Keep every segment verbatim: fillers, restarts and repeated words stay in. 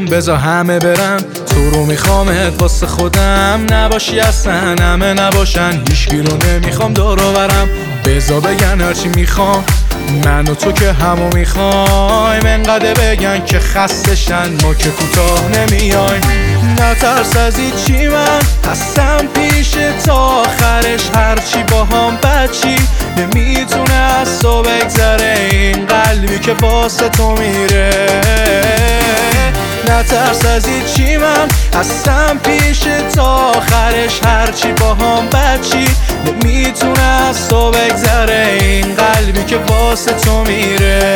بمون بذار همه برن، تو رو میخوامت واسه خودم، نباشی اصلا همه نباشن، هیچکی رو نمیخوام دور و برم. بذار بگن هرچی میخوام، من و تو که همو میخوایم، انقدر بگن که خستشن، ما که کوتاه نمیایم. نترس از هیچی، من هستم پیش تا آخرش، هرچی با هم بچی نمیتونه از تو بگذره، این قلبی که واسه تو میره. نترس از هیچی، من هستم پیش تا آخرش، هرچی با هم بچی نمیتونه از تو بگذره، این قلبی که واسه تو میره.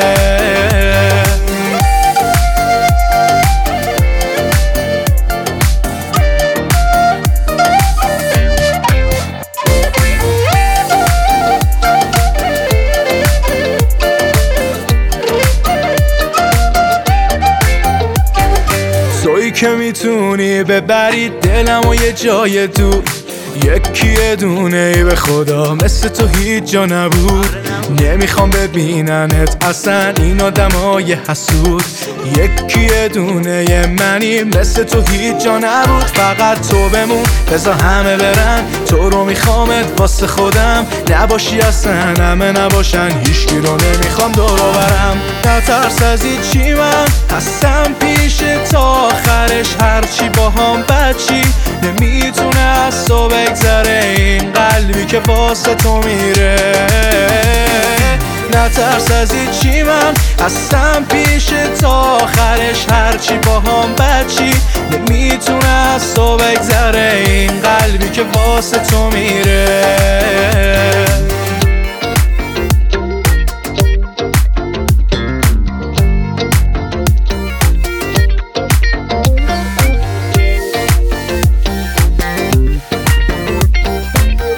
تویی که میتونی ببری دلم و یه جای دور، یکی دونه ای به خدا مثل تو هیچ جا نبود. نمیخوام ببیننت اصلا این آدمای حسود، یکی دونه منی مثل تو هیچ جا نبود. فقط تو بمون بذار همه برن، تو رو میخوامت واسه خودم، نباشی اصلا همه نباشن، هیچکی رو نمیخوام دور و برم. نترس از هیچی، من هستم پیش تا آخرش، هرچی با هم بچی نمیتونه از تو بگذره، این قلبی که واسه تو میره. نترس از هیچی، من هستم پیش تا آخرش، هرچی با هم بچی نمیتونه از تو بگذره، این قلبی که واسه تو میره.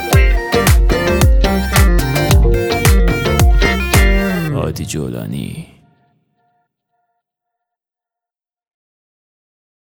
هادی جولانی.